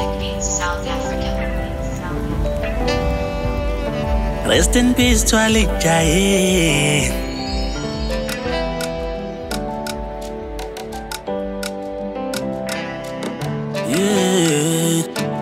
Epic Beats, South Africa. Rest in peace to Ali Jaye. Yeah.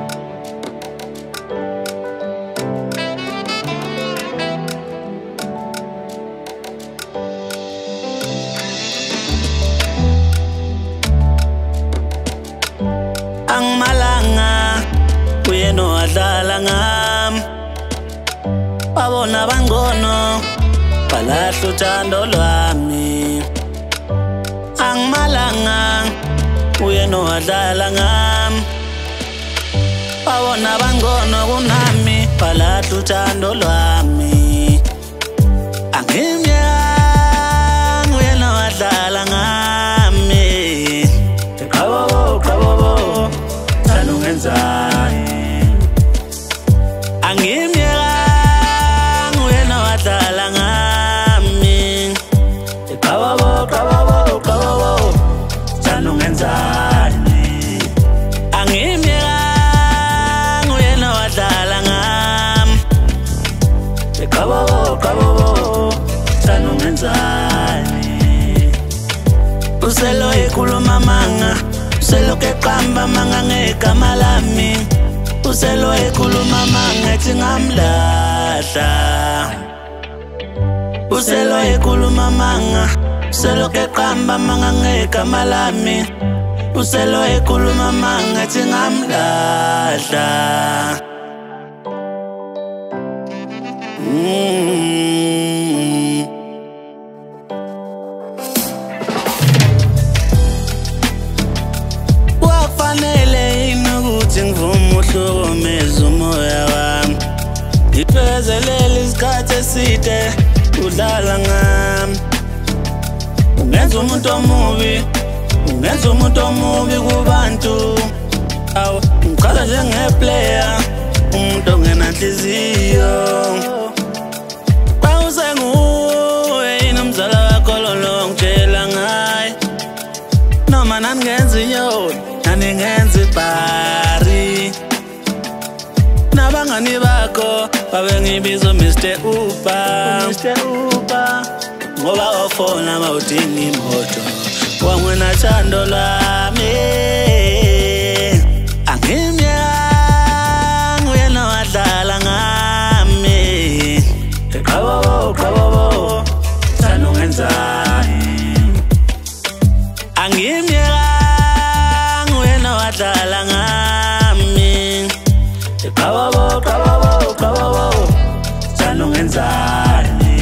Ang malanga kuyeno adlala ngam babona bangono balahla uthando lwami. Ang malanga kuyeno adlala ngam babona bangono kunami balahla uthando lwami. Angimyang kuyeno adlala ngami. Angimyang wena wadlala ngami. Kababo thanda ungenzani. Angimyang wena wadlala ngami. Kababo thanda ungenzani. Uselo ekhuluma manga, uselo keqamba manga ngegama lami. Uselo ekhuluma manga ethi ngamlahla. Uselo ekhuluma manga, uselo keqamba manga ngegama lami. Uselo ekhuluma manga ethi ngamlahla. Wafanele ukuthi ngivume uhlukumeza umoya wami, ngiphezelele isikhathi eside udlala ngami. Ungenza umuntu omubi kubantu. Awu ngiqala njengeplayer, umuntu ongenanhliziyo. Kwawusenguwe yini umzala wakho lo ngitshela ngaye? Noma nangenza inyoni naningenza ibhari. Nabangani bakho babengibiza Mr. Uber, ngoba ofona mawudinga imoto wangwena thando lwami. Angimyang wena wadlala ngami. Kababo thanda ungenzani. Angimyang wena wadlala ngami. Kababo thanda ungenzani.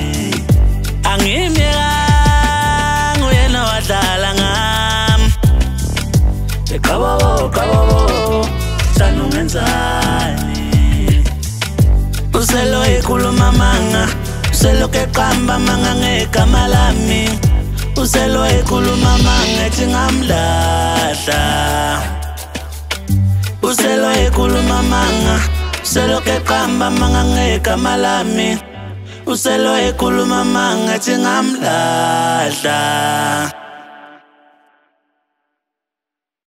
Angimyang wena wadlala ngami. Kababo thanda ungenzani. Uselo ekhuluma manga, uselo keqamba manga ngegama lami. Uselo ekhuluma manga ethi ngamlahla. Uselo ekhuluma manga, uselo keqamba manga ngegama lami. Uselo ekhuluma manga ethi ngamlahla.